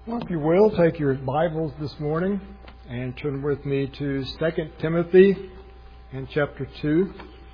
Well, if you will, take your Bibles this morning and turn with me to 2 Timothy in chapter 2.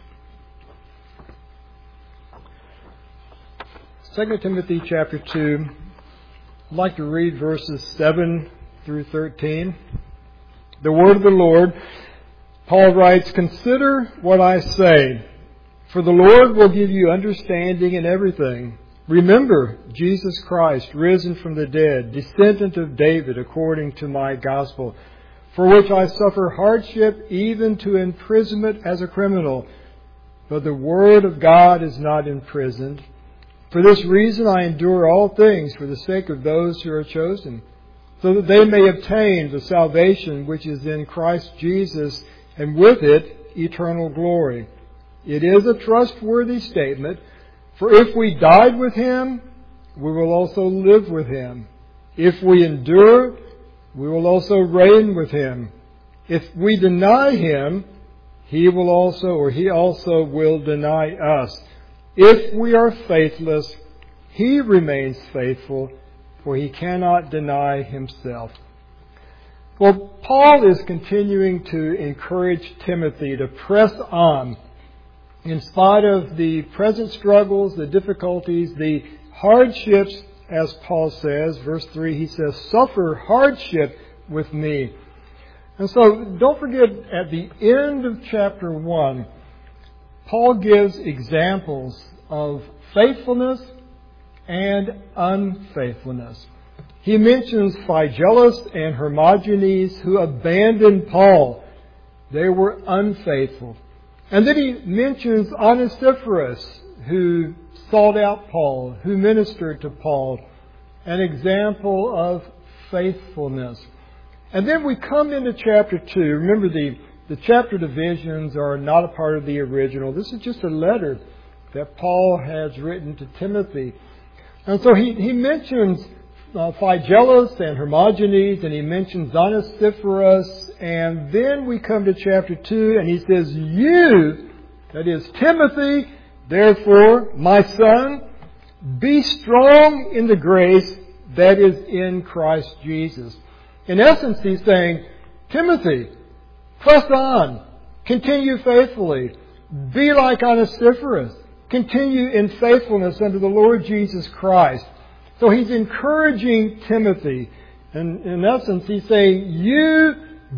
2 Timothy chapter 2, I'd like to read verses 7 through 13. The word of the Lord, Paul writes, "Consider what I say, for the Lord will give you understanding in everything. Remember Jesus Christ, risen from the dead, descendant of David according to my gospel, for which I suffer hardship, even to imprisonment as a criminal. But the word of God is not imprisoned. For this reason I endure all things for the sake of those who are chosen, so that they may obtain the salvation which is in Christ Jesus, and with it eternal glory. It is a trustworthy statement, for if we died with Him, we will also live with Him. If we endure, we will also reign with Him. If we deny Him, He also will deny us. If we are faithless, He remains faithful, for He cannot deny Himself." Well, Paul is continuing to encourage Timothy to press on in spite of the present struggles, the difficulties, the hardships, as Paul says. Verse 3, he says, "Suffer hardship with me." And so don't forget, at the end of chapter 1, Paul gives examples of faithfulness and unfaithfulness. He mentions Phygelus and Hermogenes, who abandoned Paul. They were unfaithful. And then he mentions Onesiphorus, who sought out Paul, who ministered to Paul, an example of faithfulness. And then we come into chapter 2. Remember, the chapter divisions are not a part of the original. This is just a letter that Paul has written to Timothy. And so he mentions Phygelus and Hermogenes, and he mentions Onesiphorus, and then we come to chapter 2, and he says, "You," that is Timothy, "therefore, my son, be strong in the grace that is in Christ Jesus." In essence, he's saying, Timothy, press on, continue faithfully, be like Onesiphorus, continue in faithfulness unto the Lord Jesus Christ. So he's encouraging Timothy. And in essence, he's saying, "You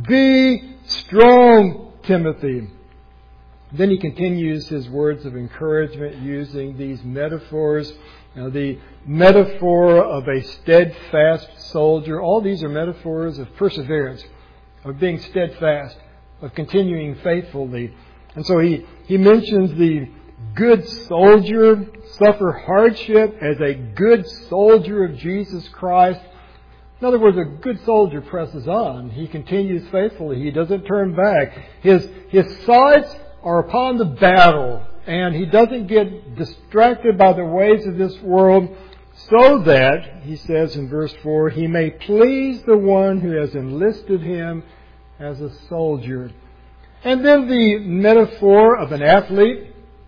be strong, Timothy." Then he continues his words of encouragement using these metaphors. The metaphor of a steadfast soldier. All these are metaphors of perseverance, of being steadfast, of continuing faithfully. And so he mentions the good soldier suffer hardship as a good soldier of Jesus Christ. In other words, a good soldier presses on. He continues faithfully. He doesn't turn back. His sights are upon the battle, and he doesn't get distracted by the ways of this world, so that, he says in verse 4, he may please the one who has enlisted him as a soldier. And then the metaphor of an athlete.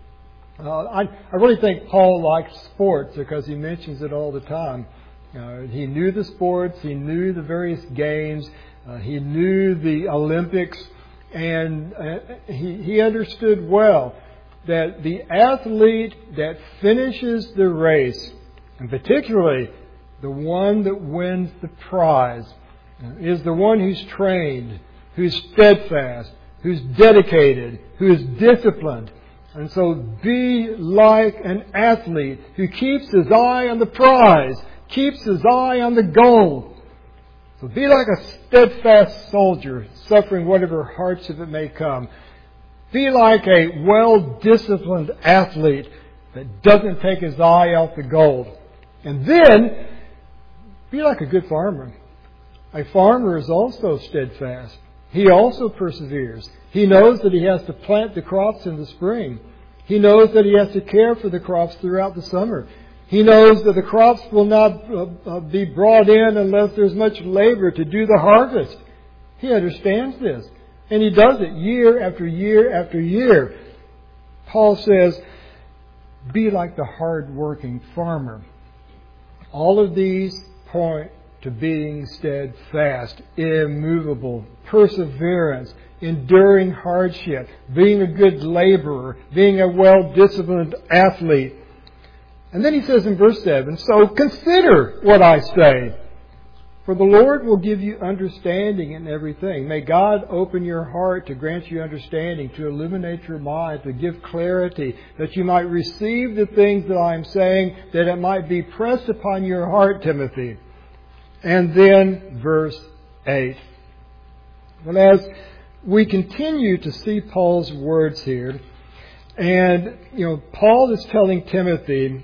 I really think Paul likes sports because he mentions it all the time. He knew the sports, he knew the various games, he knew the Olympics, and he understood well that the athlete that finishes the race, and particularly the one that wins the prize, is the one who's trained, who's steadfast, who's dedicated, who is disciplined. And so be like an athlete who keeps his eye on the prize, keeps his eye on the goal. So be like a steadfast soldier, suffering whatever hardship it may come. Be like a well-disciplined athlete that doesn't take his eye off the goal. And then, be like a good farmer. A farmer is also steadfast. He also perseveres. He knows that he has to plant the crops in the spring. He knows that he has to care for the crops throughout the summer. He knows that the crops will not be brought in unless there's much labor to do the harvest. He understands this. And he does it year after year after year. Paul says, be like the hard-working farmer. All of these point to being steadfast, immovable, perseverance, enduring hardship, being a good laborer, being a well-disciplined athlete. And then he says in verse 7, so consider what I say, for the Lord will give you understanding in everything. May God open your heart to grant you understanding, to illuminate your mind, to give clarity, that you might receive the things that I am saying, that it might be pressed upon your heart, Timothy. And then verse 8. Well, as we continue to see Paul's words here, and Paul is telling Timothy,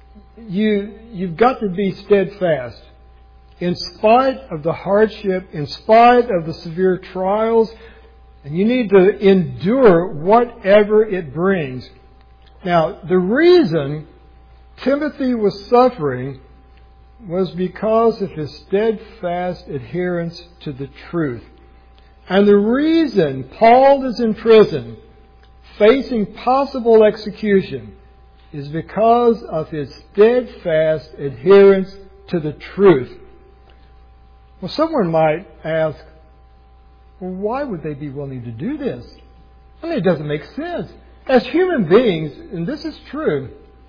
you've got to be steadfast. In spite of the hardship, in spite of the severe trials, and you need to endure whatever it brings. Now, the reason Timothy was suffering was because of his steadfast adherence to the truth. And the reason Paul is in prison, facing possible execution, is because of his steadfast adherence to the truth. Well, someone might ask, well, why would they be willing to do this? I mean, it doesn't make sense. As human beings, and this is true,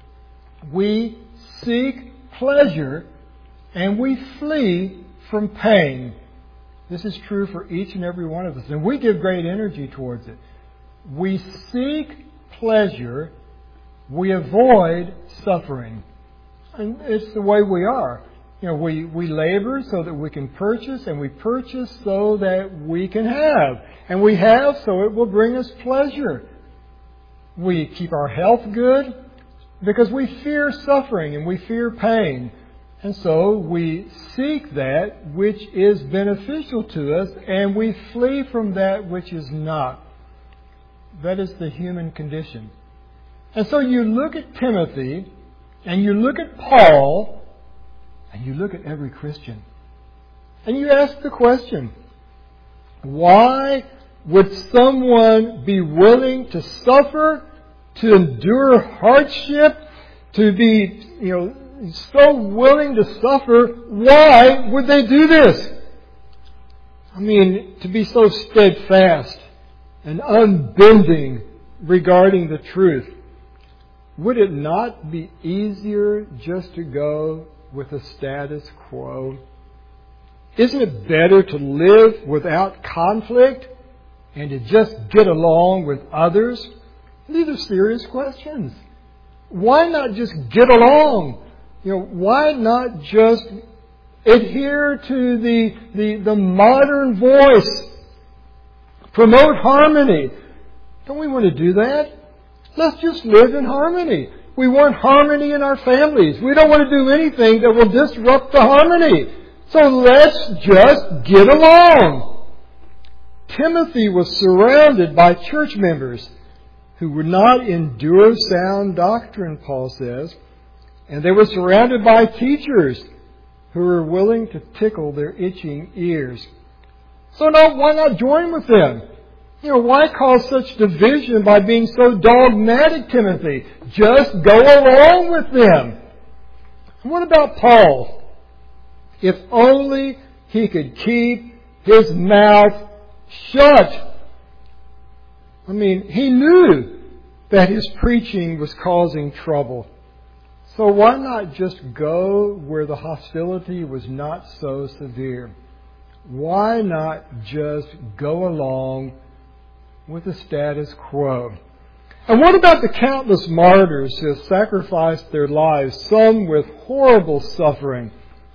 we seek pleasure and we flee from pain. This is true for each and every one of us, and we give great energy towards it. We seek pleasure, we avoid suffering. And it's the way we are. We labor so that we can purchase, and we purchase so that we can have. And we have so it will bring us pleasure. We keep our health good because we fear suffering and we fear pain. And so we seek that which is beneficial to us, and we flee from that which is not. That is the human condition. And so you look at Timothy, and you look at Paul, and you look at every Christian, and you ask the question, why would someone be willing to suffer, to endure hardship, to be, so willing to suffer? Why would they do this? I mean, to be so steadfast and unbending regarding the truth. Would it not be easier just to go with the status quo? Isn't it better to live without conflict and to just get along with others? These are serious questions. Why not just get along? Why not just adhere to the modern voice? Promote harmony. Don't we want to do that? Let's just live in harmony. We want harmony in our families. We don't want to do anything that will disrupt the harmony. So let's just get along. Timothy was surrounded by church members who would not endure sound doctrine, Paul says. And they were surrounded by teachers who were willing to tickle their itching ears. So why not join with them? Why cause such division by being so dogmatic, Timothy? Just go along with them. And what about Paul? If only he could keep his mouth shut. I mean, he knew that his preaching was causing trouble. So why not just go where the hostility was not so severe? Why not just go along with the status quo? And what about the countless martyrs who have sacrificed their lives, some with horrible suffering?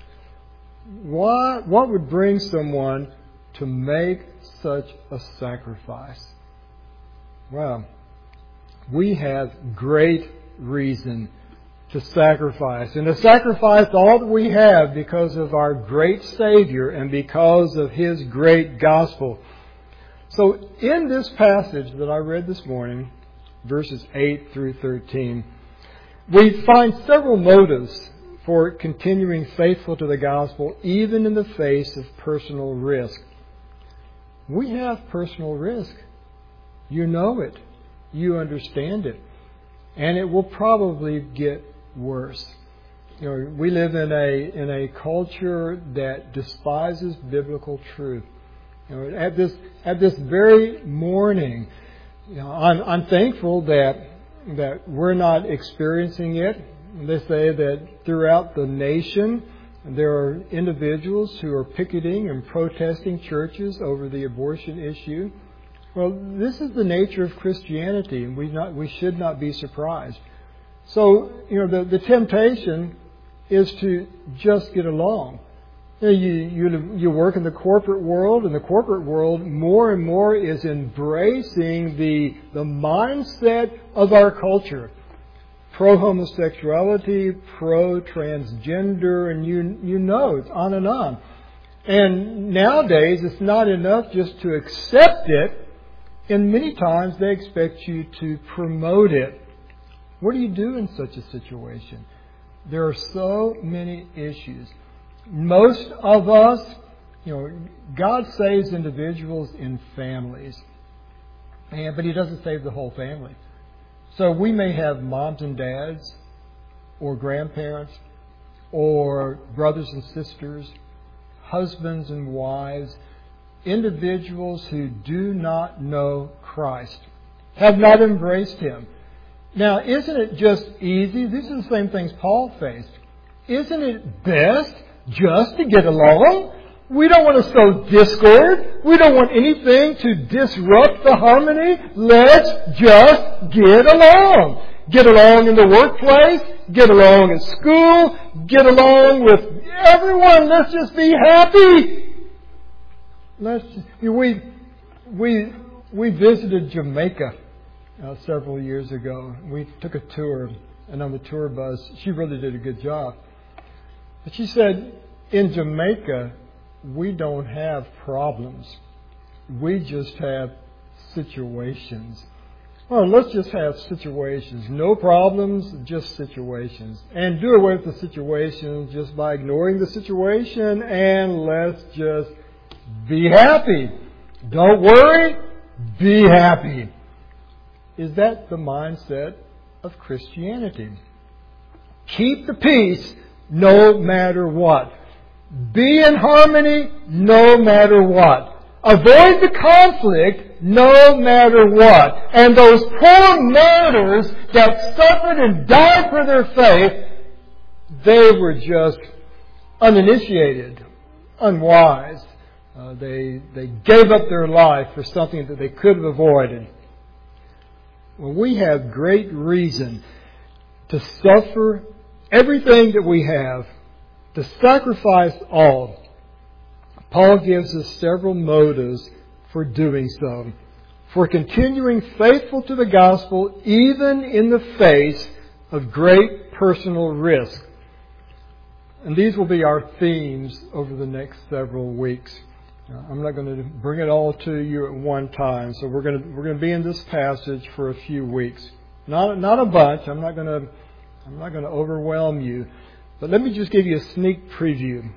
What would bring someone to make such a sacrifice? Well, we have great reason to sacrifice, and to sacrifice all that we have because of our great Savior and because of His great gospel. So in this passage that I read this morning, verses 8 through 13, we find several motives for continuing faithful to the gospel, even in the face of personal risk. We have personal risk. You know it. You understand it. And it will probably get worse. We live in a culture that despises biblical truth. At this very morning, I'm thankful that we're not experiencing it. They say that throughout the nation there are individuals who are picketing and protesting churches over the abortion issue. Well, this is the nature of Christianity, and we should not be surprised. So, the temptation is to just get along. You work in the corporate world, and the corporate world more and more is embracing the mindset of our culture. Pro-homosexuality, pro-transgender, and it's on and on. And nowadays, it's not enough just to accept it, and many times they expect you to promote it. What do you do in such a situation? There are so many issues. Most of us, God saves individuals in families, but He doesn't save the whole family. So we may have moms and dads, or grandparents, or brothers and sisters, husbands and wives, individuals who do not know Christ, have not embraced Him. Now, isn't it just easy? These are the same things Paul faced. Isn't it best just to get along? We don't want to sow discord. We don't want anything to disrupt the harmony. Let's just get along. Get along in the workplace. Get along at school. Get along with everyone. Let's just be happy. We visited Jamaica several years ago. We took a tour, and on the tour bus, she really did a good job. But she said, in Jamaica, we don't have problems. We just have situations. Well, let's just have situations. No problems, just situations. And do away with the situations just by ignoring the situation, and let's just be happy. Don't worry, be happy. Is that the mindset of Christianity? Keep the peace no matter what. Be in harmony no matter what. Avoid the conflict no matter what. And those poor martyrs that suffered and died for their faith, they were just uninitiated, unwise. They gave up their life for something that they could have avoided. Well, we have great reason to suffer everything that we have, to sacrifice all. Paul gives us several motives for doing so, for continuing faithful to the gospel even in the face of great personal risk. And these will be our themes over the next several weeks. I'm not going to bring it all to you at one time, so we're going to be in this passage for a few weeks. Not a bunch. I'm not going to overwhelm you. But let me just give you a sneak preview.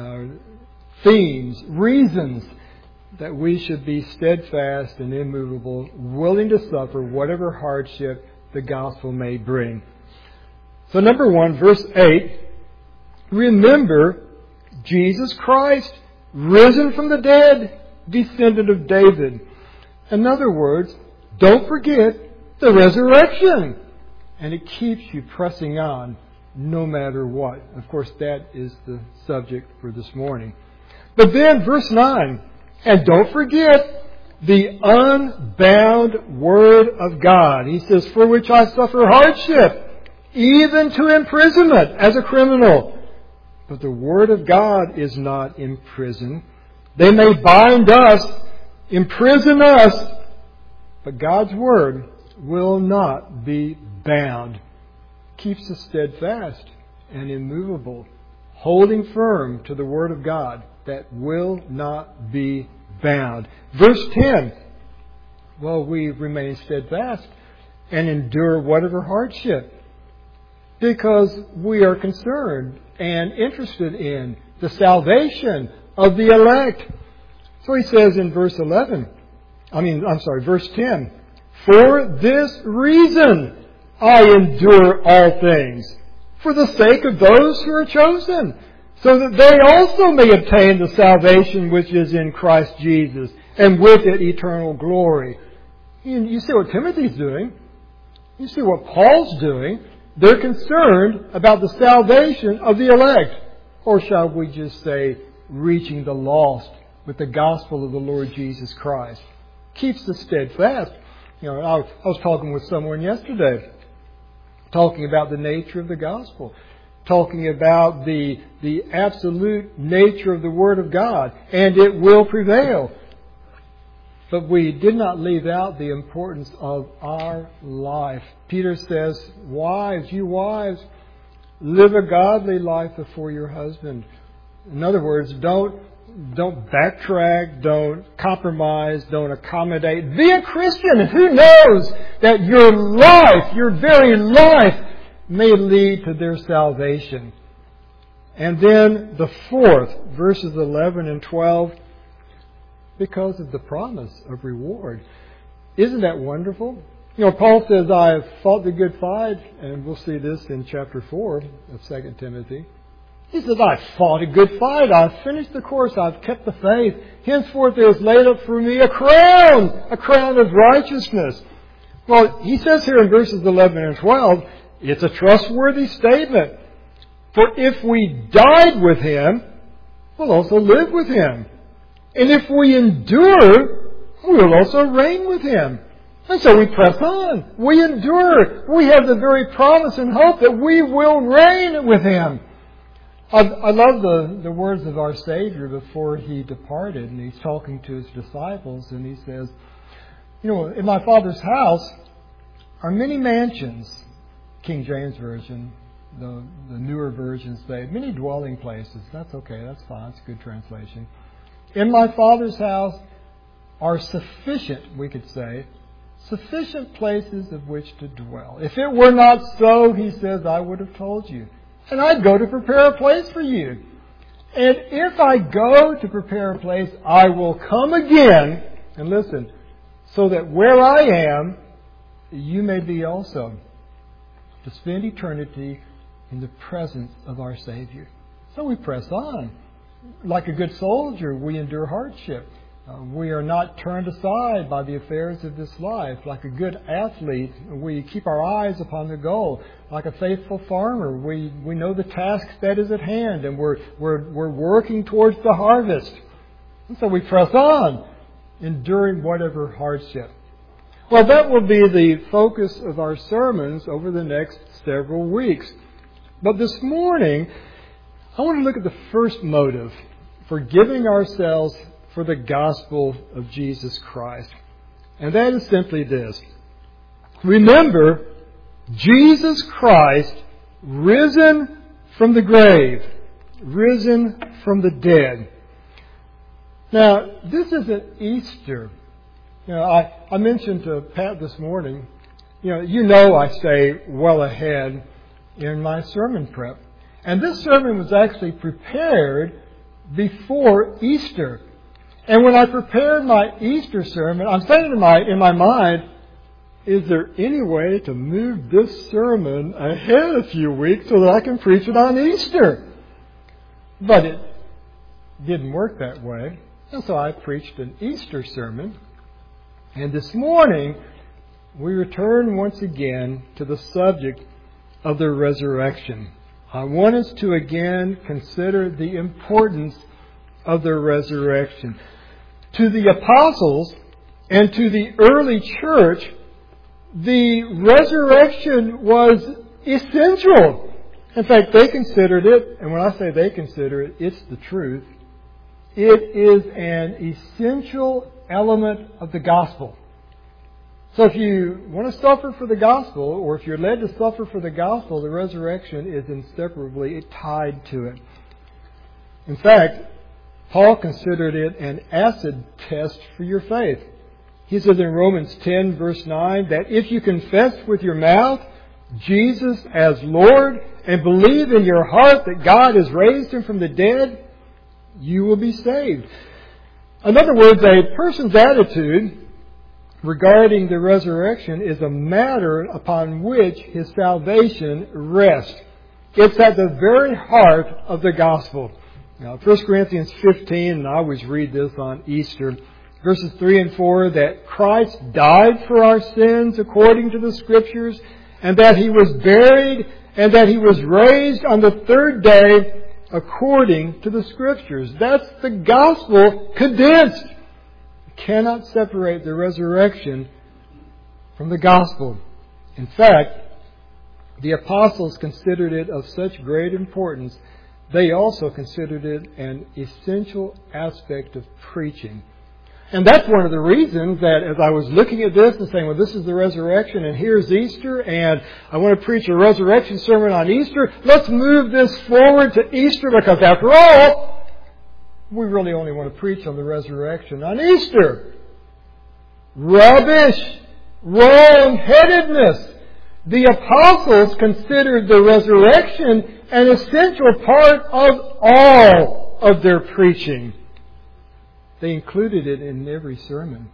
Themes, reasons that we should be steadfast and immovable, willing to suffer whatever hardship the gospel may bring. So number 1, verse 8, remember Jesus Christ, risen from the dead, descendant of David. In other words, don't forget the resurrection. And it keeps you pressing on no matter what. Of course, that is the subject for this morning. But then, verse 9, and don't forget the unbound Word of God. He says, for which I suffer hardship, even to imprisonment as a criminal. But the Word of God is not in prison. They may bind us, imprison us, but God's Word will not be bound. Keeps us steadfast and immovable, holding firm to the Word of God that will not be bound. Verse 10, well, we remain steadfast and endure whatever hardship because we are concerned and interested in the salvation of the elect. So he says in verse 10, for this reason I endure all things for the sake of those who are chosen, so that they also may obtain the salvation which is in Christ Jesus, and with it eternal glory. You see what Timothy's doing. You see what Paul's doing. They're concerned about the salvation of the elect. Or shall we just say, reaching the lost with the gospel of the Lord Jesus Christ. Keeps us steadfast. I was talking with someone yesterday, talking about the nature of the gospel, talking about the absolute nature of the Word of God, and it will prevail. But we did not leave out the importance of our life. Peter says, wives, you wives, live a godly life before your husband. In other words, don't backtrack, don't compromise, don't accommodate. Be a Christian. Who knows that your life, your very life, may lead to their salvation. And then the fourth, verses 11 and 12, because of the promise of reward. Isn't that wonderful? Paul says, I have fought the good fight, and we'll see this in chapter 4 of 2 Timothy. He says, I've fought a good fight. I've finished the course. I've kept the faith. Henceforth there is laid up for me a crown of righteousness. Well, he says here in verses 11 and 12, it's a trustworthy statement. For if we died with Him, we'll also live with Him. And if we endure, we'll also reign with Him. And so we press on. We endure. We have the very promise and hope that we will reign with Him. I love the words of our Savior before He departed. And He's talking to His disciples. And He says, in my Father's house are many mansions. King James Version, the newer versions say, many dwelling places. That's okay. That's fine. It's a good translation. In my Father's house are sufficient, we could say, sufficient places of which to dwell. If it were not so, He says, I would have told you. And I'd go to prepare a place for you. And if I go to prepare a place, I will come again, and listen, so that where I am, you may be also, to spend eternity in the presence of our Savior. So we press on. Like a good soldier, we endure hardship. We are not turned aside by the affairs of this life. Like a good athlete, we keep our eyes upon the goal. Like a faithful farmer, we know the task that is at hand, and we're working towards the harvest. And so we press on, enduring whatever hardship. Well, that will be the focus of our sermons over the next several weeks. But this morning, I want to look at the first motive for giving ourselves for the gospel of Jesus Christ. And that is simply this. Remember, Jesus Christ, risen from the grave, risen from the dead. Now, this isn't Easter. I mentioned to Pat this morning, I stay well ahead in my sermon prep. And this sermon was actually prepared before Easter. And when I prepared my Easter sermon, I'm saying in my mind, is there any way to move this sermon ahead a few weeks so that I can preach it on Easter? But it didn't work that way. And so I preached an Easter sermon. And this morning, we return once again to the subject of the resurrection. I want us to again consider the importance of the resurrection. To the apostles and to the early church, the resurrection was essential. In fact, they considered it, and when I say they consider it, it's the truth. It is an essential element of the gospel. So if you want to suffer for the gospel, or if you're led to suffer for the gospel, the resurrection is inseparably tied to it. In fact, Paul considered it an acid test for your faith. He says in Romans 10, verse 9, that if you confess with your mouth Jesus as Lord and believe in your heart that God has raised Him from the dead, you will be saved. In other words, a person's attitude regarding the resurrection is a matter upon which his salvation rests. It's at the very heart of the gospel. Now, 1 Corinthians 15, and I always read this on Easter, verses 3 and 4, that Christ died for our sins according to the Scriptures, and that He was buried, and that He was raised on the third day according to the Scriptures. That's the gospel condensed. You cannot separate the resurrection from the gospel. In fact, the apostles considered it of such great importance, they also considered it an essential aspect of preaching. And that's one of the reasons that as I was looking at this and saying, well, this is the resurrection and here's Easter and I want to preach a resurrection sermon on Easter, let's move this forward to Easter because after all, we really only want to preach on the resurrection on Easter. Rubbish! Wrong-headedness! The apostles considered the resurrection an essential part of all of their preaching. They included it in every sermon.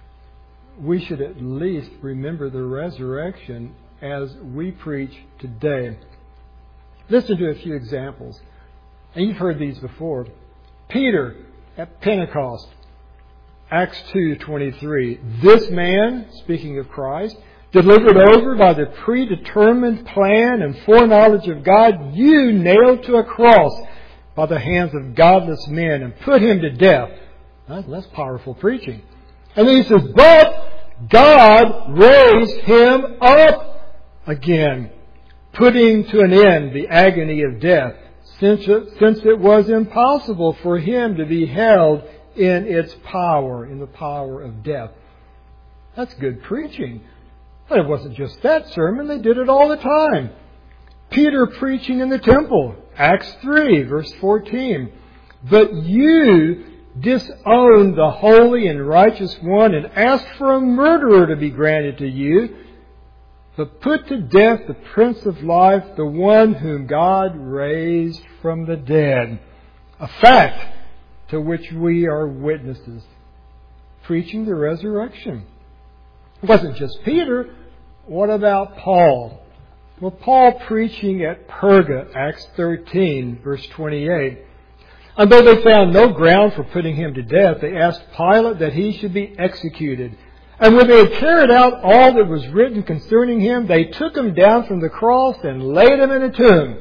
We should at least remember the resurrection as we preach today. Listen to a few examples. And you've heard these before. Peter at Pentecost. Acts 2:23. This man, speaking of Christ, delivered over by the predetermined plan and foreknowledge of God, you nailed to a cross by the hands of godless men and put Him to death. That's powerful preaching. And then he says, but God raised Him up again, putting to an end the agony of death, since it was impossible for Him to be held in its power, in the power of death. That's good preaching. But it wasn't just that sermon. They did it all the time. Peter preaching in the temple. Acts 3, verse 14. But you disowned the holy and righteous one and asked for a murderer to be granted to you, but put to death the Prince of Life, the one whom God raised from the dead. A fact to which we are witnesses. Preaching the resurrection. It wasn't just Peter. What about Paul? Well, Paul preaching at Perga, Acts 13, verse 28. And though they found no ground for putting Him to death, they asked Pilate that He should be executed. And when they had carried out all that was written concerning Him, they took Him down from the cross and laid Him in a tomb.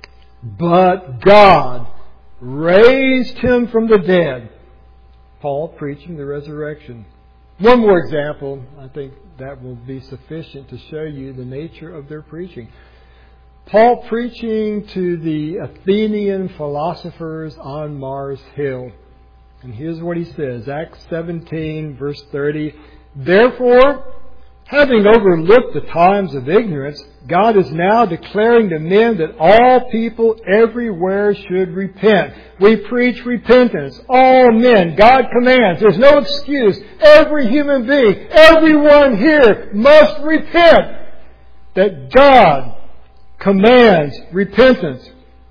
But God raised Him from the dead. Paul preaching the resurrection. One more example. I think that will be sufficient to show you the nature of their preaching. Paul preaching to the Athenian philosophers on Mars Hill. And here's what he says. Acts 17, verse 30. Therefore, having overlooked the times of ignorance, God is now declaring to men that all people everywhere should repent. We preach repentance. All men. God commands. There's no excuse. Every human being, everyone here must repent. That God commands repentance.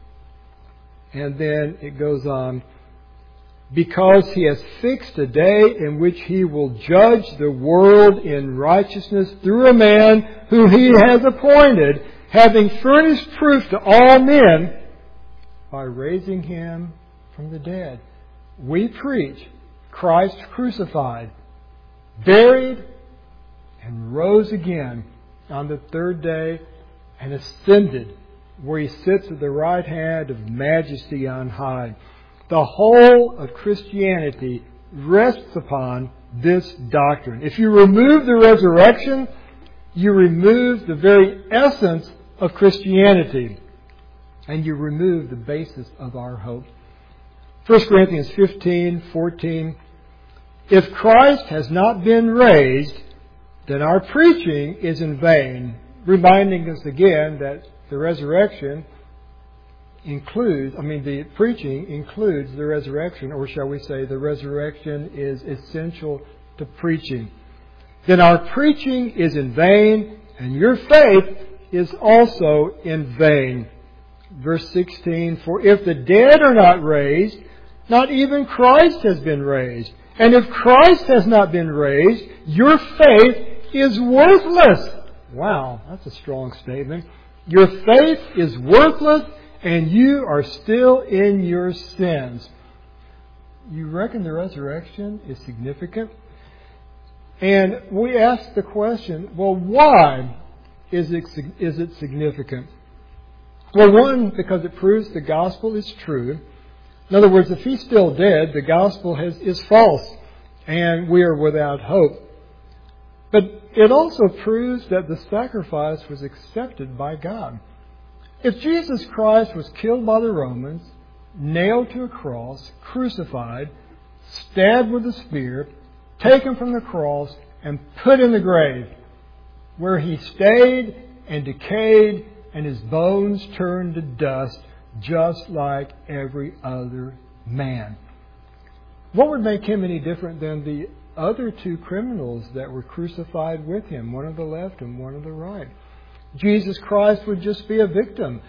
And then it goes on. Because He has fixed a day in which He will judge the world in righteousness through a man whom He has appointed, having furnished proof to all men by raising Him from the dead. We preach Christ crucified, buried, and rose again on the third day and ascended where He sits at the right hand of majesty on high. The whole of Christianity rests upon this doctrine. If you remove the resurrection, you remove the very essence of Christianity. And you remove the basis of our hope. 1 Corinthians 15:14. If Christ has not been raised, then our preaching is in vain. Reminding us again that the resurrection the preaching includes the resurrection, or shall we say the resurrection is essential to preaching. Then our preaching is in vain, and your faith is also in vain. Verse 16, for if the dead are not raised, not even Christ has been raised. And if Christ has not been raised, your faith is worthless. Wow, that's a strong statement. Your faith is worthless and you are still in your sins. You reckon the resurrection is significant? And we ask the question, well, why is it significant? Well, one, because it proves the gospel is true. In other words, if he's still dead, the gospel is false and we are without hope. But it also proves that the sacrifice was accepted by God. If Jesus Christ was killed by the Romans, nailed to a cross, crucified, stabbed with a spear, taken from the cross, and put in the grave, where he stayed and decayed and his bones turned to dust, just like every other man. What would make him any different than the other two criminals that were crucified with him, one on the left and one on the right? Jesus Christ would just be a victim,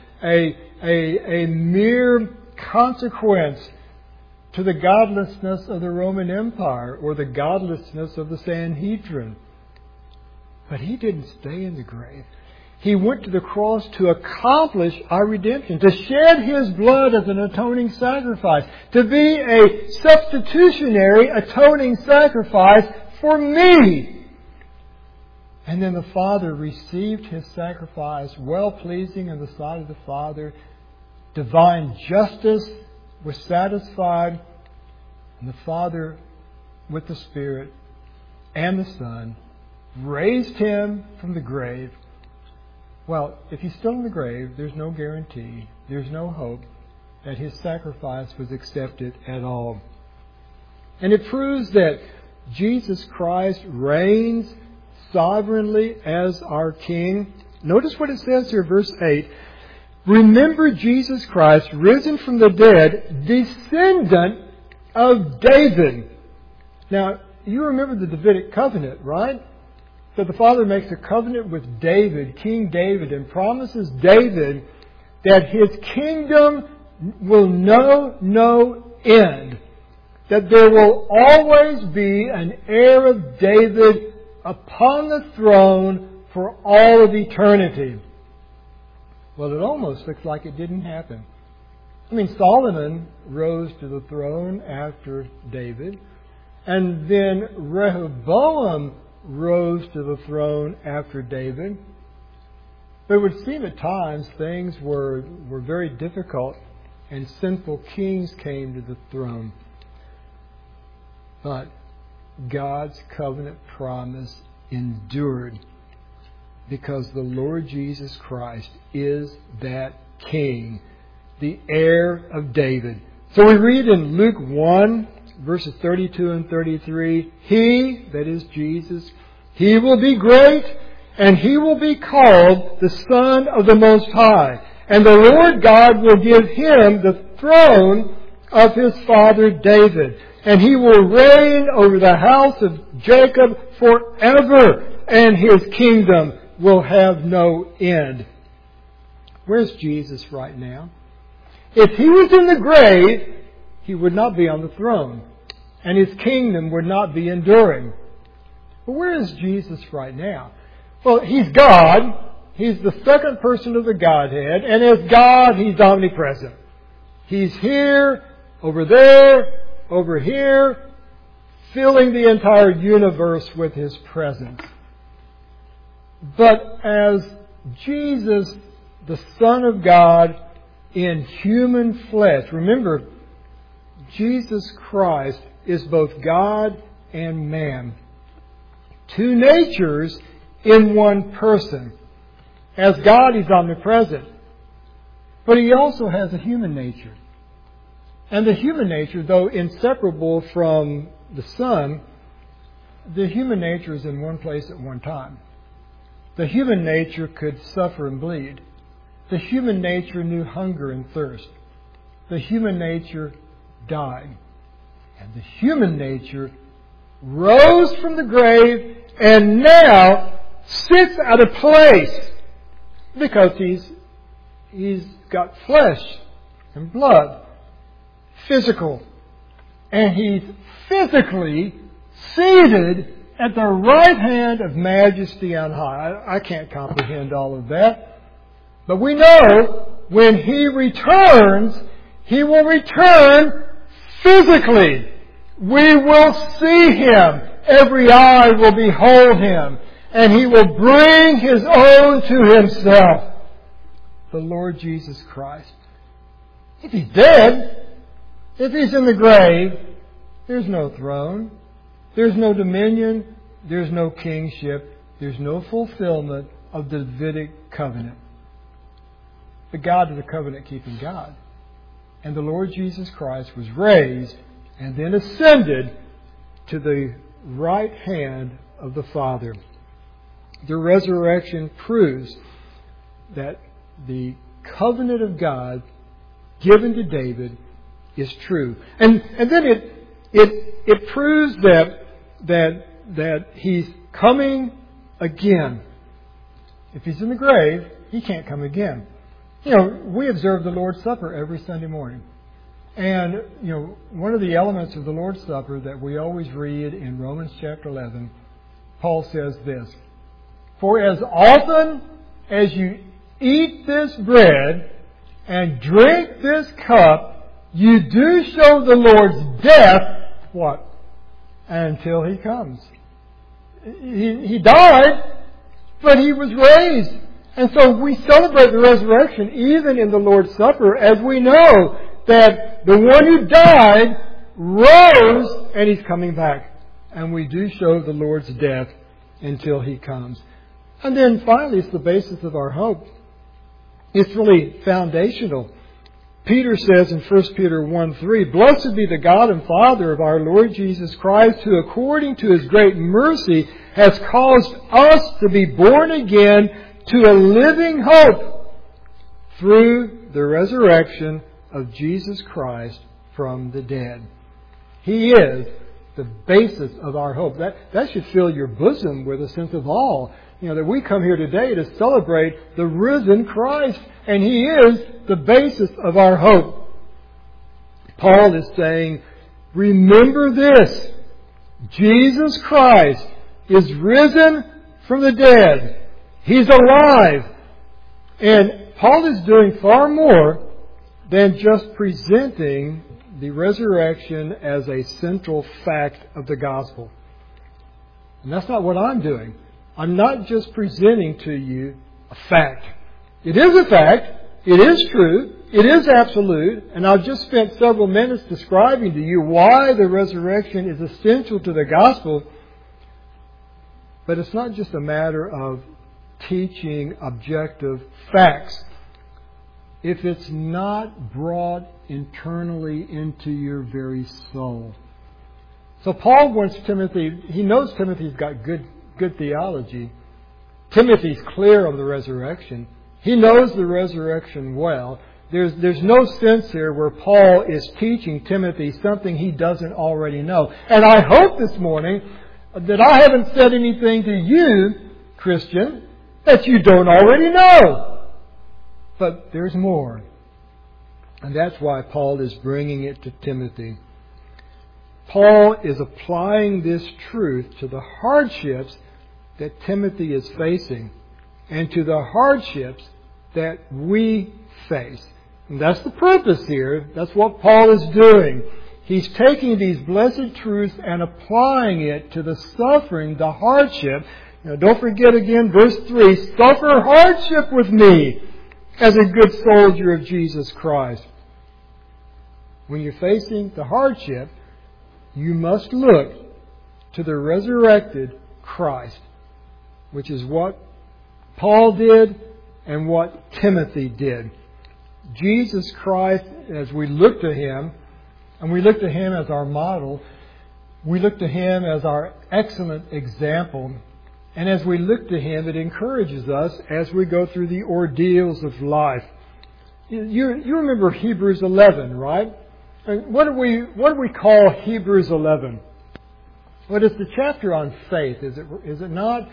a mere consequence to the godlessness of the Roman Empire or the godlessness of the Sanhedrin. But he didn't stay in the grave. He went to the cross to accomplish our redemption, to shed his blood as an atoning sacrifice, to be a substitutionary atoning sacrifice for me. And then the Father received his sacrifice, well-pleasing in the sight of the Father. Divine justice was satisfied, and the Father, with the Spirit and the Son, raised him from the grave. Well, if he's still in the grave, there's no guarantee, there's no hope that his sacrifice was accepted at all. And it proves that Jesus Christ reigns sovereignly as our King. Notice what it says here, verse 8. Remember Jesus Christ, risen from the dead, descendant of David. Now, you remember the Davidic covenant, right? So the Father makes a covenant with David, King David, and promises David that his kingdom will know no end. That there will always be an heir of David upon the throne for all of eternity. Well, it almost looks like it didn't happen. I mean, Solomon rose to the throne after David, and then Rehoboam rose to the throne after David. But it would seem at times things were very difficult and sinful kings came to the throne. But God's covenant promise endured because the Lord Jesus Christ is that King, the heir of David. So we read in Luke 1, verses 32 and 33, He, that is Jesus, He will be great, and He will be called the Son of the Most High. And the Lord God will give Him the throne of His father David. And He will reign over the house of Jacob forever, and His kingdom will have no end. Where's Jesus right now? If He was in the grave, He would not be on the throne, and His kingdom would not be enduring. But where is Jesus right now? Well, He's God. He's the second person of the Godhead, and as God, He's omnipresent. He's here, over there, over here, filling the entire universe with His presence. But as Jesus, the Son of God, in human flesh, remember, Jesus Christ is both God and man. Two natures in one person. As God, He's omnipresent. But He also has a human nature. And the human nature, though inseparable from the Son, the human nature is in one place at one time. The human nature could suffer and bleed. The human nature knew hunger and thirst. The human nature died. And the human nature rose from the grave and now sits at a place because he's got flesh and blood, physical. And He's physically seated at the right hand of majesty on high. I can't comprehend all of that. But we know when He returns, He will return physically. We will see Him. Every eye will behold Him. And He will bring His own to Himself. The Lord Jesus Christ. If He's dead, if He's in the grave, there's no throne. There's no dominion. There's no kingship. There's no fulfillment of the Davidic covenant. But God is a covenant-keeping God. And the Lord Jesus Christ was raised and then ascended to the right hand of the Father. The resurrection proves that the covenant of God given to David is true. And then it proves that He's coming again. If He's in the grave, He can't come again. You know, we observe the Lord's Supper every Sunday morning. And, you know, one of the elements of the Lord's Supper that we always read in Romans chapter 11, Paul says this, "For as often as you eat this bread and drink this cup, you do show the Lord's death," what? Until He comes. He died, but He was raised. And so we celebrate the resurrection even in the Lord's Supper, as we know that the one who died rose and He's coming back. And we do show the Lord's death until He comes. And then finally, it's the basis of our hope. It's really foundational. Peter says in 1 Peter 1:3, "Blessed be the God and Father of our Lord Jesus Christ, who according to His great mercy has caused us to be born again to a living hope through the resurrection of Jesus Christ from the dead." He is the basis of our hope. That should fill your bosom with a sense of awe. You know, that we come here today to celebrate the risen Christ, and He is the basis of our hope. Paul is saying, remember this, Jesus Christ is risen from the dead. He's alive. And Paul is doing far more than just presenting the resurrection as a central fact of the gospel. And that's not what I'm doing. I'm not just presenting to you a fact. It is a fact. It is true. It is absolute. And I've just spent several minutes describing to you why the resurrection is essential to the gospel. But it's not just a matter of teaching objective facts. If it's not brought internally into your very soul. So Paul wants Timothy, he knows Timothy's got good theology. Timothy's clear on the resurrection. He knows the resurrection well. There's no sense here where Paul is teaching Timothy something he doesn't already know. And I hope this morning that I haven't said anything to you, Christian, that you don't already know. But there's more. And that's why Paul is bringing it to Timothy. Paul is applying this truth to the hardships that Timothy is facing and to the hardships that we face. And that's the purpose here. That's what Paul is doing. He's taking these blessed truths and applying it to the suffering, the hardship. Now, don't forget again, verse 3, "Suffer hardship with me as a good soldier of Jesus Christ." When you're facing the hardship, you must look to the resurrected Christ, which is what Paul did and what Timothy did. Jesus Christ, as we look to Him, and we look to Him as our model, we look to Him as our excellent example, and as we look to Him, it encourages us as we go through the ordeals of life. You remember Hebrews 11, right? What do we call Hebrews 11? Well, it's the chapter on faith, is it not?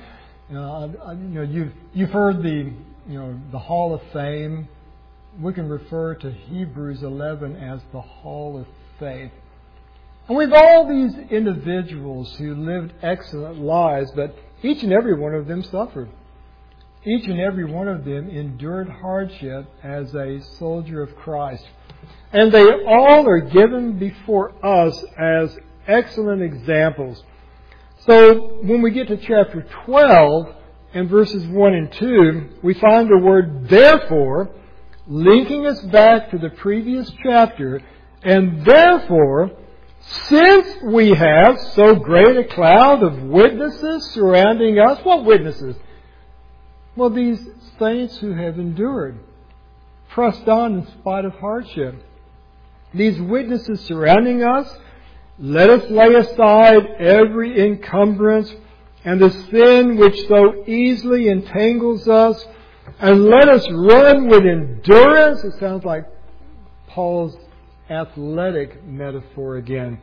You've heard the Hall of Fame. We can refer to Hebrews 11 as the Hall of Faith. And we've all these individuals who lived excellent lives, but each and every one of them suffered. each and every one of them endured hardship as a soldier of Christ. And they all are given before us as excellent examples. So when we get to chapter 12 and verses 1 and 2, we find the word therefore linking us back to the previous chapter. And therefore, since we have so great a cloud of witnesses surrounding us, what witnesses? Well, these saints who have endured, pressed on in spite of hardship. These witnesses surrounding us, let us lay aside every encumbrance and the sin which so easily entangles us, and let us run with endurance. It sounds like Paul's athletic metaphor again.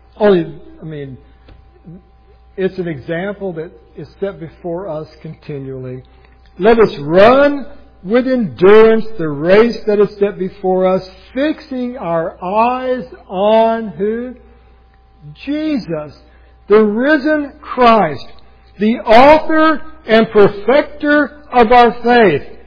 It's an example that is set before us continually. Let us run with endurance the race that is set before us, fixing our eyes on who? Jesus, the risen Christ, the author and perfecter of our faith.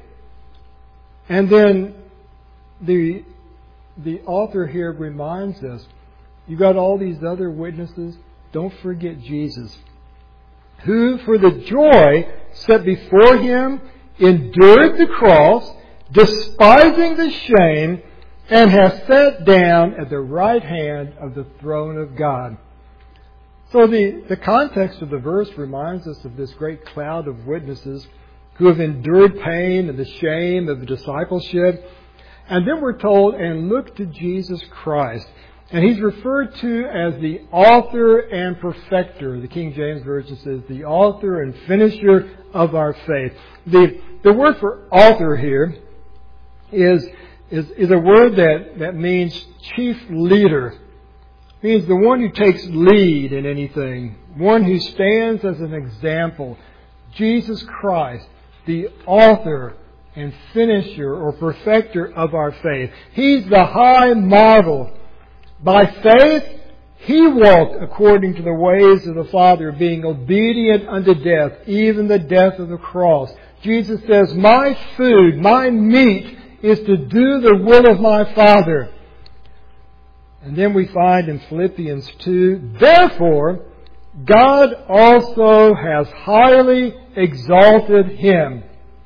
And then the author here reminds us, you got all these other witnesses, don't forget Jesus, who for the joy set before Him endured the cross, despising the shame, and has sat down at the right hand of the throne of God. So the context of the verse reminds us of this great cloud of witnesses who have endured pain and the shame of the discipleship. And then we're told, and look to Jesus Christ. And He's referred to as the author and perfecter. The King James Version says the author and finisher of our faith. The word for author here is a word that means chief leader. It means the one who takes lead in anything. One who stands as an example. Jesus Christ, the author and finisher or perfecter of our faith. He's the high model. By faith, He walked according to the ways of the Father, being obedient unto death, even the death of the cross. Jesus says, my food, my meat is to do the will of my Father. And then we find in Philippians 2, therefore, God also has highly exalted Him.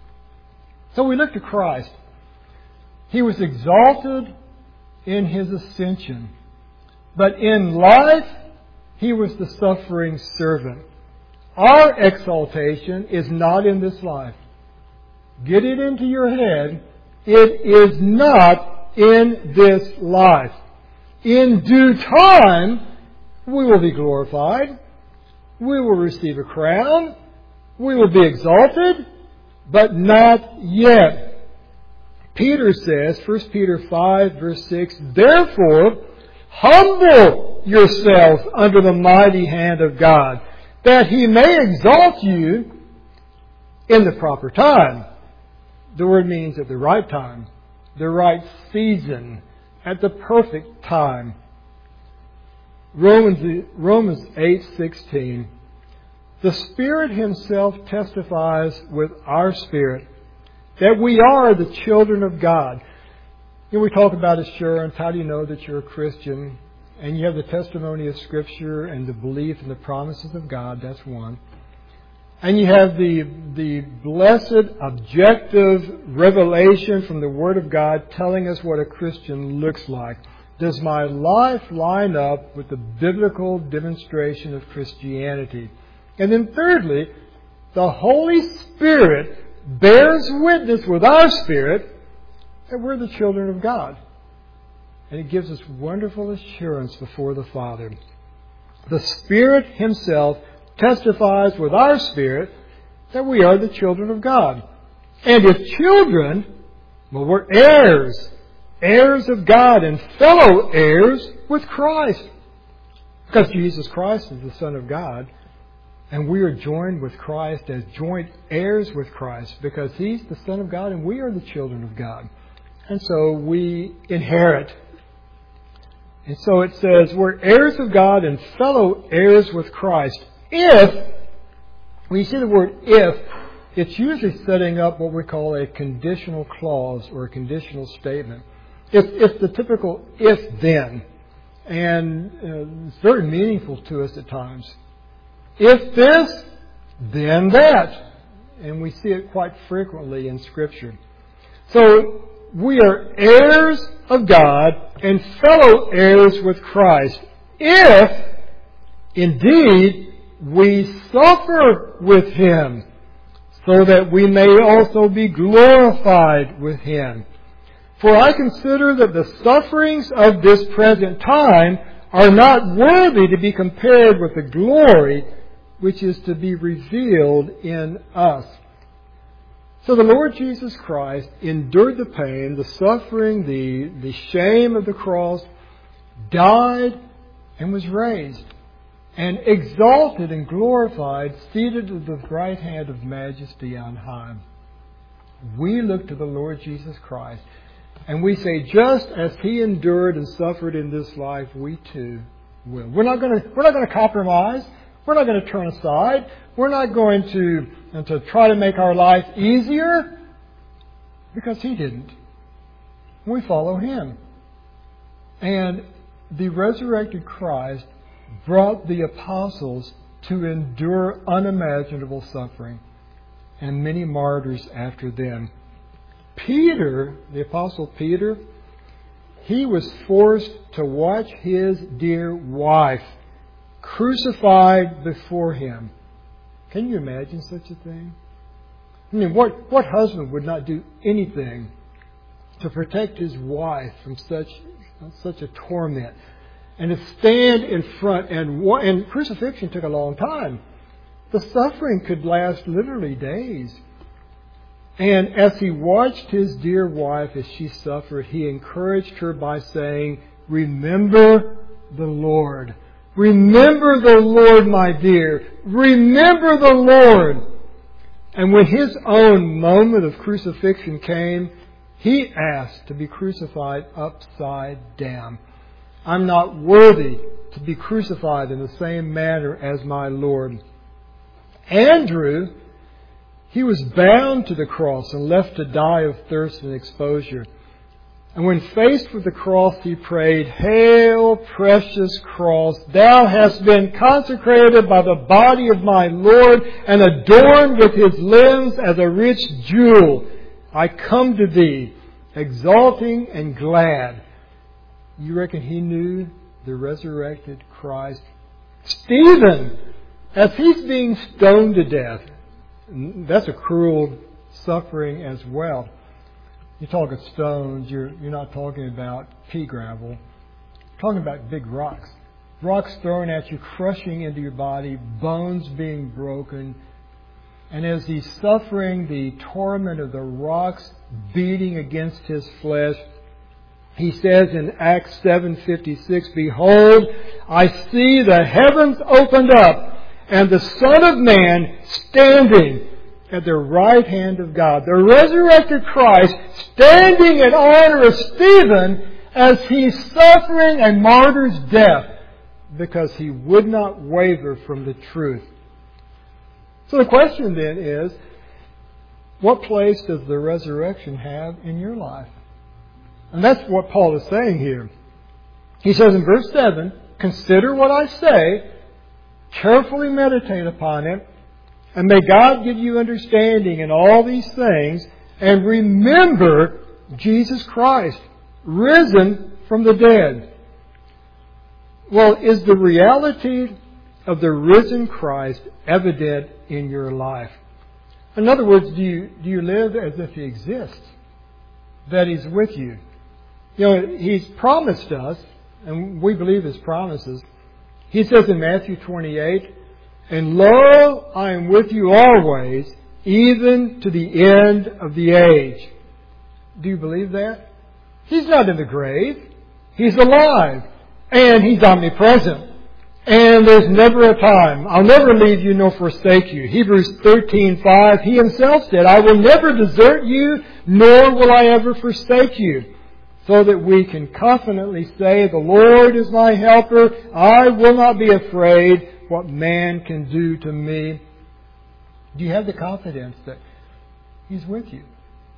So we look to Christ. He was exalted in His ascension. But in life, He was the suffering servant. Our exaltation is not in this life. Get it into your head. It is not in this life. In due time, we will be glorified. We will receive a crown. We will be exalted, but not yet. Peter says, 1 Peter 5, verse 6, therefore, humble yourselves under the mighty hand of God, that He may exalt you in the proper time. The word means at the right time, the right season, at the perfect time. Romans 8:16. The Spirit Himself testifies with our spirit that we are the children of God. We talk about assurance. How do you know that you're a Christian? And you have the testimony of Scripture and the belief in the promises of God. That's one. And you have the blessed objective revelation from the Word of God telling us what a Christian looks like. Does my life line up with the biblical demonstration of Christianity? And then thirdly, the Holy Spirit bears witness with our spirit that we're the children of God. And it gives us wonderful assurance before the Father. The Spirit Himself testifies with our spirit that we are the children of God. And if children, well, we're heirs. Heirs of God and fellow heirs with Christ. Because Jesus Christ is the Son of God. And we are joined with Christ as joint heirs with Christ. Because He's the Son of God and we are the children of God. And so we inherit. And so it says we're heirs of God and fellow heirs with Christ. If, when you see the word if, it's usually setting up what we call a conditional clause or a conditional statement. It's the typical if-then. And it's very meaningful to us at times. If this, then that. And we see it quite frequently in Scripture. So we are heirs of God and fellow heirs with Christ if, indeed, we suffer with Him, so that we may also be glorified with Him. For I consider that the sufferings of this present time are not worthy to be compared with the glory which is to be revealed in us. So the Lord Jesus Christ endured the pain, the suffering, the shame of the cross, died and was raised, and exalted and glorified, seated at the right hand of majesty on high. We look to the Lord Jesus Christ, and we say, just as He endured and suffered in this life, we too will. We're not going to compromise. We're not going to turn aside. We're not going to try to make our life easier, because He didn't. We follow Him. And the resurrected Christ brought the apostles to endure unimaginable suffering, and many martyrs after them. Peter, the Apostle Peter, he was forced to watch his dear wife crucified before him. Can you imagine such a thing? I mean, what husband would not do anything to protect his wife from such a torment? And to stand in front, and crucifixion took a long time. The suffering could last literally days. And as he watched his dear wife as she suffered, he encouraged her by saying, "Remember the Lord. Remember the Lord, my dear. Remember the Lord." And when his own moment of crucifixion came, he asked to be crucified upside down. "I'm not worthy to be crucified in the same manner as my Lord." Andrew, he was bound to the cross and left to die of thirst and exposure. And when faced with the cross, he prayed, "Hail, precious cross, thou hast been consecrated by the body of my Lord and adorned with His limbs as a rich jewel. I come to thee, exulting and glad." You reckon he knew the resurrected Christ? Stephen, as he's being stoned to death, that's a cruel suffering as well. You talk of stones, you're not talking about pea gravel. You're talking about big rocks. Rocks thrown at you, crushing into your body, bones being broken. And as he's suffering the torment of the rocks beating against his flesh, he says in Acts 7:56, "Behold, I see the heavens opened up, and the Son of Man standing at the right hand of God." The resurrected Christ standing in honor of Stephen as he's suffering a martyr's death because he would not waver from the truth. So the question then is, what place does the resurrection have in your life? And that's what Paul is saying here. He says in verse 7, "Consider what I say, carefully meditate upon it, and may God give you understanding in all these things, and remember Jesus Christ, risen from the dead." Well, is the reality of the risen Christ evident in your life? In other words, do you live as if He exists, that He's with you? You know, He's promised us, and we believe His promises. He says in Matthew 28, "And lo, I am with you always, even to the end of the age." Do you believe that? He's not in the grave. He's alive. And He's omnipresent. And there's never a time. "I'll never leave you nor forsake you." Hebrews 13:5, He Himself said, "I will never desert you, nor will I ever forsake you." So that we can confidently say, "The Lord is my helper. I will not be afraid what man can do to me." Do you have the confidence that He's with you?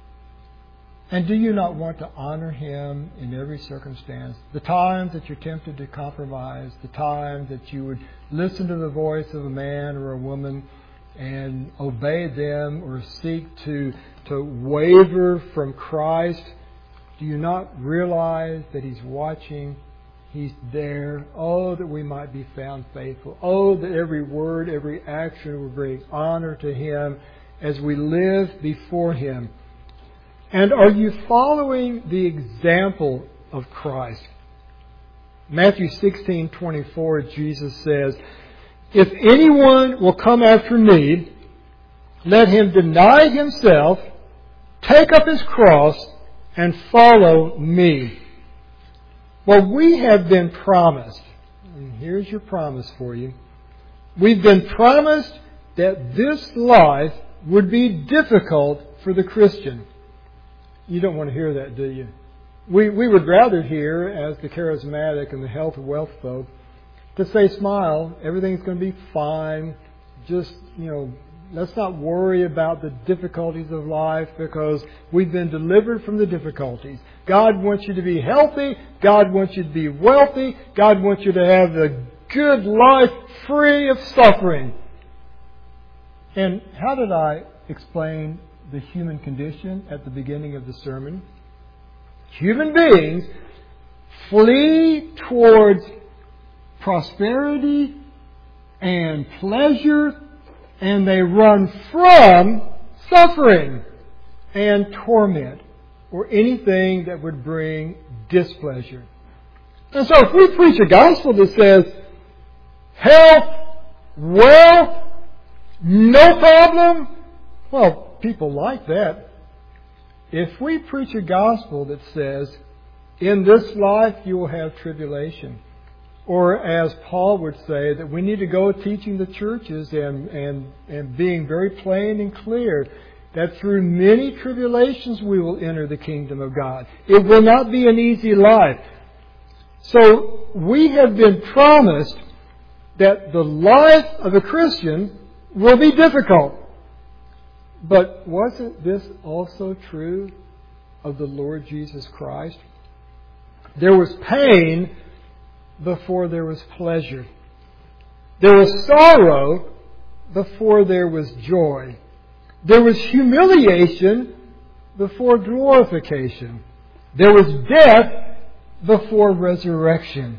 And do you not want to honor Him in every circumstance? The times that you're tempted to compromise, the times that you would listen to the voice of a man or a woman and obey them or seek to waver from Christ, do you not realize that He's watching? He's there. Oh, that we might be found faithful. Oh, that every word, every action will bring honor to Him as we live before Him. And are you following the example of Christ? Matthew 16:24, Jesus says, "If anyone will come after me, let him deny himself, take up his cross, and follow me." Well, we have been promised, and here's your promise for you. We've been promised that this life would be difficult for the Christian. You don't want to hear that, do you? We would rather hear, as the charismatic and the health and wealth folk, to say, smile, everything's going to be fine. Just, let's not worry about the difficulties of life because we've been delivered from the difficulties. God wants you to be healthy. God wants you to be wealthy. God wants you to have a good life free of suffering. And how did I explain the human condition at the beginning of the sermon? Human beings flee towards prosperity and pleasure, and they run from suffering and torment or anything that would bring displeasure. And so if we preach a gospel that says health, wealth, no problem, well, people like that. If we preach a gospel that says, in this life you will have tribulation, or as Paul would say, that we need to go teaching the churches and being very plain and clear that through many tribulations we will enter the kingdom of God. It will not be an easy life. So we have been promised that the life of a Christian will be difficult. But wasn't this also true of the Lord Jesus Christ? There was pain before there was pleasure. There was sorrow before there was joy. There was humiliation before glorification. There was death before resurrection.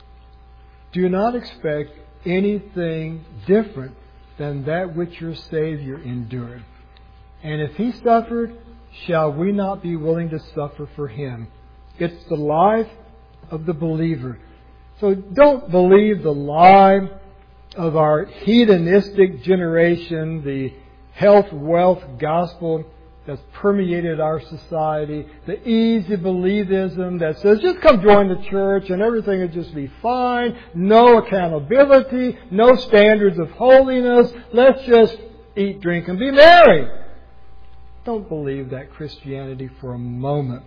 Do not expect anything different than that which your Savior endured. And if He suffered, shall we not be willing to suffer for Him? It's the life of the believer. So don't believe the lie of our hedonistic generation, the health, wealth gospel that's permeated our society, the easy believism that says, just come join the church and everything will just be fine, no accountability, no standards of holiness, let's just eat, drink, and be merry. Don't believe that Christianity for a moment.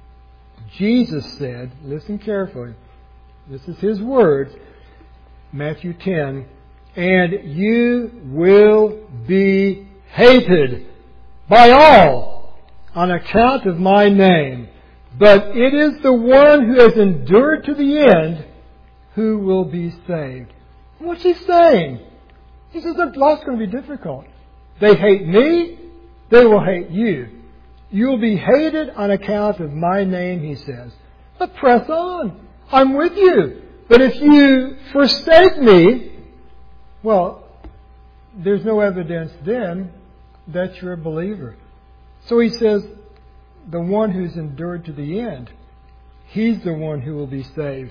Jesus said, listen carefully, this is His words, Matthew 10, "And you will be hated by all on account of my name. But it is the one who has endured to the end who will be saved." What's He saying? He says that life's going to be difficult. They hate me, they will hate you. You will be hated on account of my name, He says. But press on. I'm with you. But if you forsake me, well, there's no evidence then that you're a believer. So He says, the one who's endured to the end, he's the one who will be saved.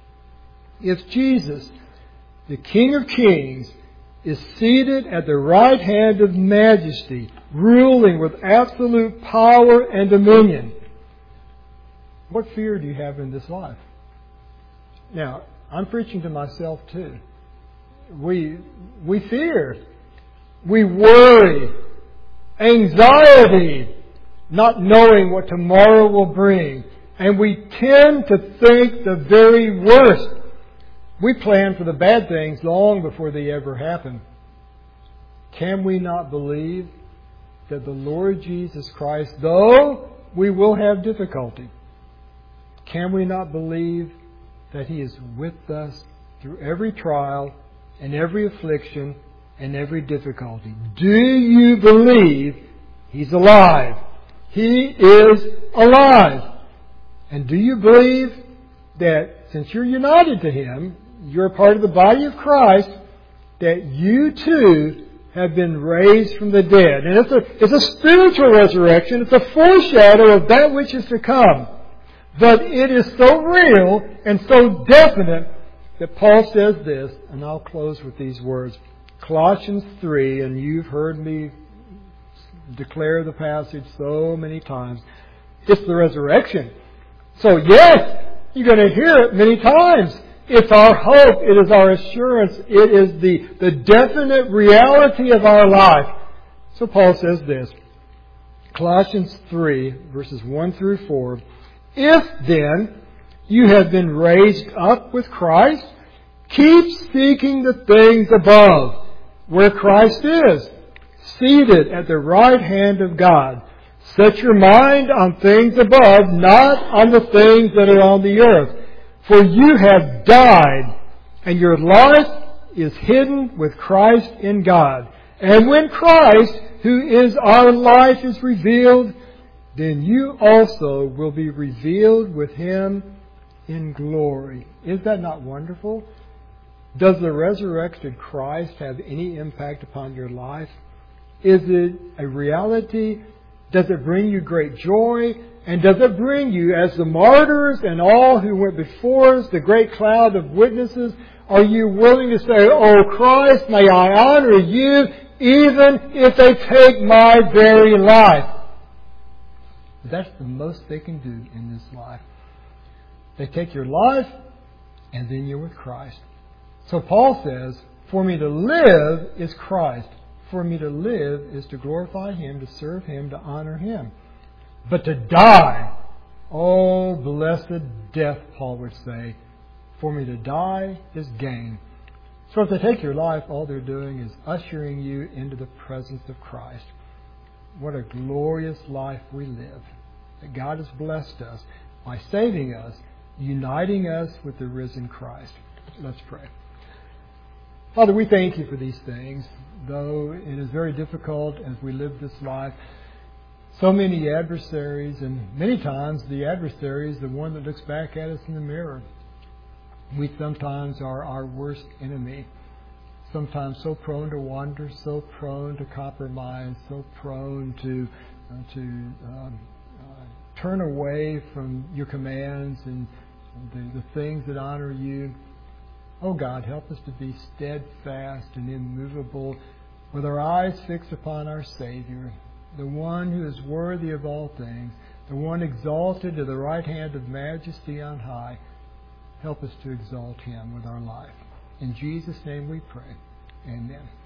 If Jesus, the King of Kings, is seated at the right hand of majesty, ruling with absolute power and dominion, what fear do you have in this life? Now, I'm preaching to myself too. We fear. We worry. Anxiety. Not knowing what tomorrow will bring. And we tend to think the very worst. We plan for the bad things long before they ever happen. can we not believe that the Lord Jesus Christ, though we will have difficulty, can we not believe that He is with us through every trial and every affliction and every difficulty? Do you believe He's alive? He is alive. And do you believe that since you're united to Him, you're a part of the body of Christ, that you too have been raised from the dead? And it's a spiritual resurrection. It's a foreshadow of that which is to come. But it is so real and so definite that Paul says this, and I'll close with these words. Colossians 3, and you've heard me declare the passage so many times. It's the resurrection. So yes, you're going to hear it many times. It's our hope. It is our assurance. It is the definite reality of our life. So Paul says this. Colossians 3, verses 1 through 4. If then you have been raised up with Christ, keep seeking the things above, where Christ is, seated at the right hand of God. Set your mind on things above, not on the things that are on the earth. For you have died, and your life is hidden with Christ in God. And when Christ, who is our life, is revealed, then you also will be revealed with Him in glory. Is that not wonderful? Does the resurrected Christ have any impact upon your life? Is it a reality? Does it bring you great joy? And does it bring you, as the martyrs and all who went before us, the great cloud of witnesses, are you willing to say, "Oh Christ, may I honor you even if they take my very life"? That's the most they can do in this life. They take your life, and then you're with Christ. So Paul says, for me to live is Christ. For me to live is to glorify Him, to serve Him, to honor Him. But to die, oh, blessed death, Paul would say, for me to die is gain. So if they take your life, all they're doing is ushering you into the presence of Christ. What a glorious life we live. That God has blessed us by saving us, uniting us with the risen Christ. Let's pray. Father, we thank You for these things, though it is very difficult as we live this life. So many adversaries, and many times the adversary is the one that looks back at us in the mirror. We sometimes are our worst enemy. Sometimes so prone to wander, so prone to compromise, so prone to turn away from Your commands and the things that honor You. Oh God, help us to be steadfast and immovable, with our eyes fixed upon our Savior, the one who is worthy of all things, the one exalted to the right hand of majesty on high. Help us to exalt Him with our life. In Jesus' name we pray. Amen.